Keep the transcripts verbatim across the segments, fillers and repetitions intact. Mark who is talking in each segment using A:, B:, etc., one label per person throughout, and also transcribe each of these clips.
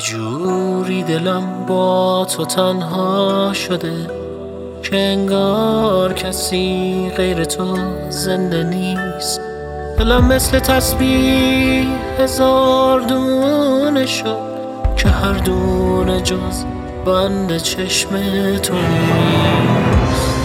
A: جوری دلم با تو تنها شده که انگار کسی غیر تو زنده نیست. دلم مثل تسبیح هزار دونه شد که هر دونه جز بند چشم تو نیست.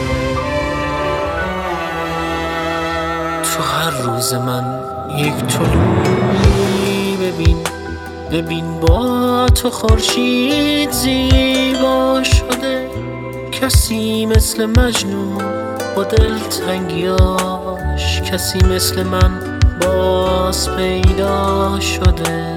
A: تو هر روز من یک طلوعی ببین ببین با تو خورشید زیبا شده. کسی مثل مجنون با دلتنگیاش، کسی مثل من باز پیدا شده.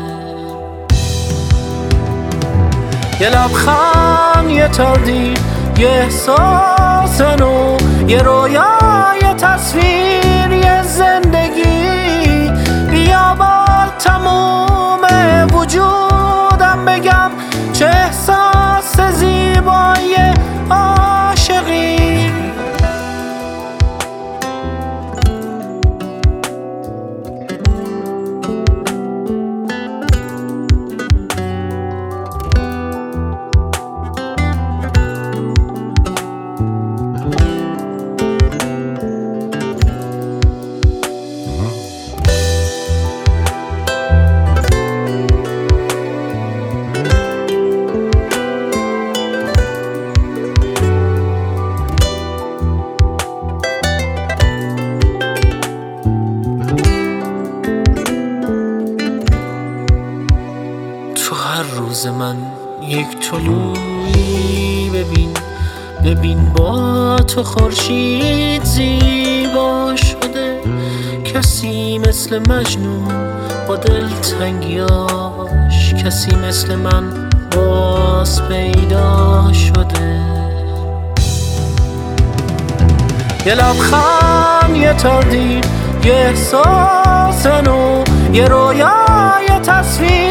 A: یه لبخند، یه تردید، یه احساس نو، یه رویا، یه تصویر، یه زندگی. بیا با تموم وجودم بگم چه احساس زیبایی عاشقی. تو هر روز من یک طلوعی ببین ببین با تو خورشید زیبا شده. کسی مثل مجنون با دلتنگیاش، کسی مثل من باز پیدا شده. یه لبخند، یه تردید، یه احساس نو، یه رویا، یه تصویر،